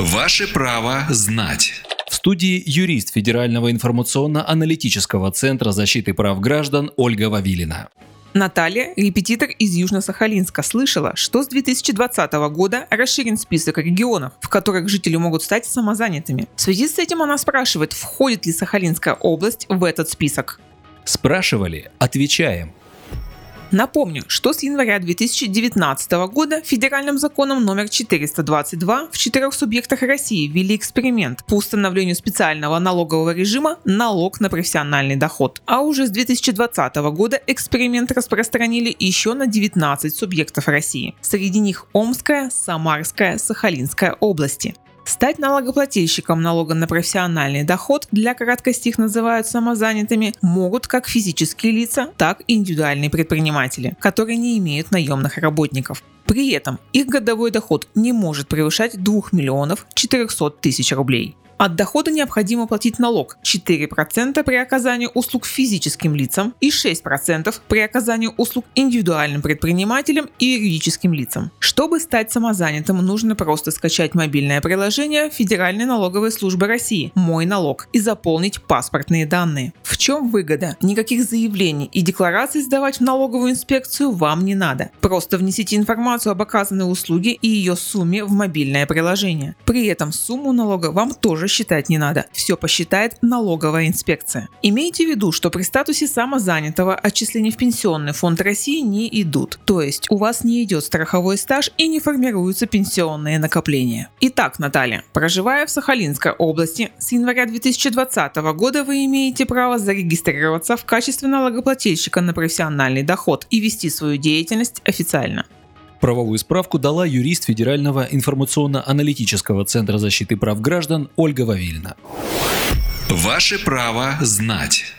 Ваше право знать. В студии юрист Федерального информационно-аналитического центра защиты прав граждан Ольга Вавилина. Наталья, репетитор из Южно-Сахалинска, слышала, что с 2020 года расширен список регионов, в которых жители могут стать самозанятыми. В связи с этим она спрашивает, входит ли Сахалинская область в этот список. Спрашивали? Отвечаем. Напомню, что с января 2019 года федеральным законом номер 422 в 4 субъектах России ввели эксперимент по установлению специального налогового режима «Налог на профессиональный доход». А уже с 2020 года эксперимент распространили еще на 19 субъектов России. Среди них Омская, Самарская, Сахалинская области. Стать налогоплательщиком налога на профессиональный доход, для краткости их называют самозанятыми, могут как физические лица, так и индивидуальные предприниматели, которые не имеют наемных работников. При этом их годовой доход не может превышать 2 миллионов 400 тысяч рублей. От дохода необходимо платить налог 4% при оказании услуг физическим лицам и 6% при оказании услуг индивидуальным предпринимателям и юридическим лицам. Чтобы стать самозанятым, нужно просто скачать мобильное приложение Федеральной налоговой службы России «Мой налог» и заполнить паспортные данные. В чем выгода? Никаких заявлений и деклараций сдавать в налоговую инспекцию вам не надо. Просто внесите информацию об оказанной услуге и ее сумме в мобильное приложение. При этом сумму налога вам тоже считать не надо. Все посчитает налоговая инспекция. Имейте в виду, что при статусе самозанятого отчисления в Пенсионный фонд России не идут. То есть у вас не идет страховой стаж и не формируются пенсионные накопления. Итак, Наталья, проживая в Сахалинской области, с января 2020 года вы имеете право зарегистрироваться в качестве налогоплательщика на профессиональный доход и вести свою деятельность официально. Правовую справку дала юрист Федерального информационно-аналитического центра защиты прав граждан Ольга Вавилина. Ваше право знать.